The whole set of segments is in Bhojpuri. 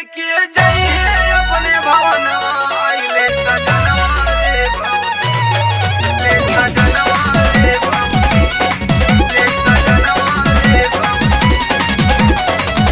लेके जाइए अपने भवनवा आइले सजनवा रे भौजी ले सजनवा रे भौजी ले सजनवा रे भौजी।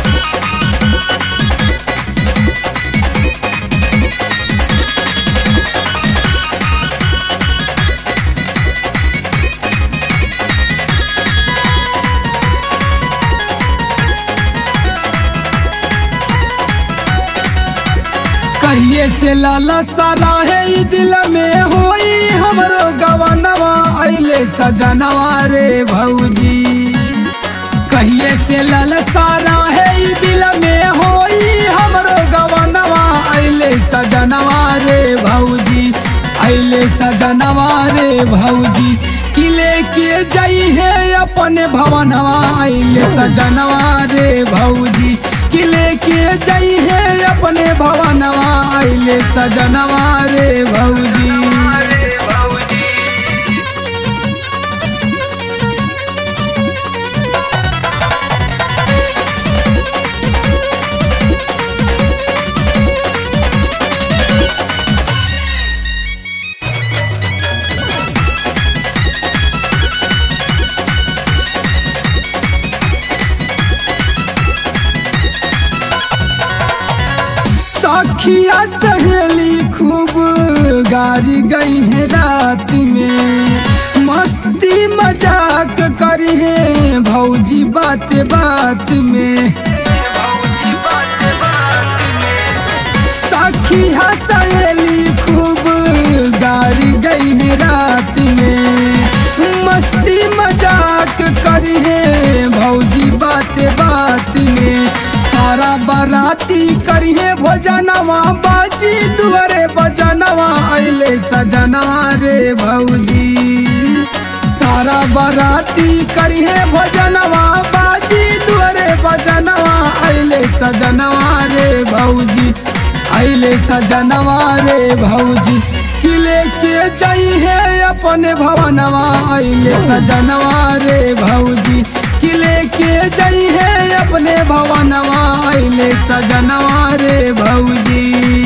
कहिए से लाला सारा है ई दिल में होई हमरो गवनवा आइले सजनवा रे भौजी। कहिए से लाला सारा है ई दिल में होई हमरो गवनवा आइले सजनवा रे भौजी आइले सजनवा रे भौजी। कि लेके जाई है अपने भवनवा आइले सजनवा रे भौजी। कि लेके जाई है अपने भवनवा आइले सजनवा रे भौजी। सखिया सहेली खूब गारी गई है रात में, मस्ती मजाक करी है भौजी बात बात में। सखिया सहेली खूब गारी गई है रात में, मस्ती मजाक करी है भौजी बात बात में। सारा बाराती करिए भोजनवा बाजी दुआरे बजनवा आइले सजनवा रे भौजी। सारा बाराती करिए भोजनवा बाजी दुआरे बजनवा आइले सजनवा रे भौजी आइले सजनवा रे भौजी। कि लेके जाइए अपने भवनवा आइले सजनवा रे भौजी। कि लेके जाइए अपने भवनवा आइले सजनवा रे भौजी।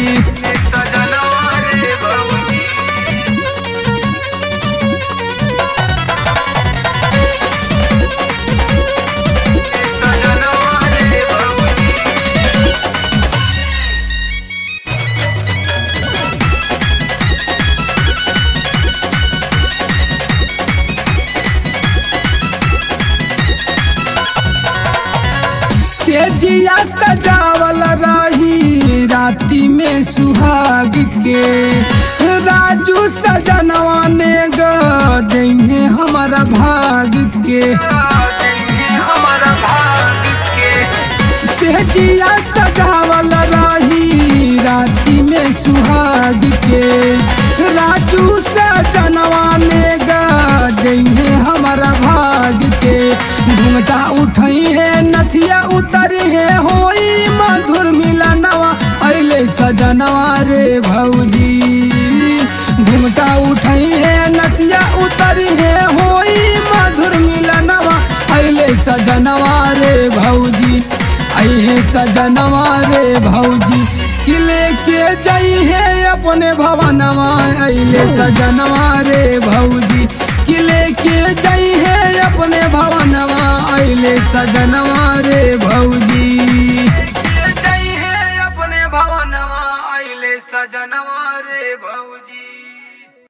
सेजिया सजावल रही राती में सुहाग के, राजू सजनवा ने गए हमारा भाग के। सेजिया सजावल रही राती में सुहाग के, राजू सजनवा ने गए हमारा भाग के। घूंघटा उठई है नथिया उतरी है होई मधुर मिलनवा आइले सजनवा रे भौजी। घूंघटा उठई है नथिया उतरी है होई मधुर मिलनवा आइले सजनवा रे भौजी आई है सजनवा रे भौजी। कि लेके जाई है अपने भवनवा आइले सजनवा रे भौजी। कि लेके जाई है अपने भवनवा आइले सजनवा रे भौजी। जाई है अपने भवनवा आइले सजनवा रे भौजी।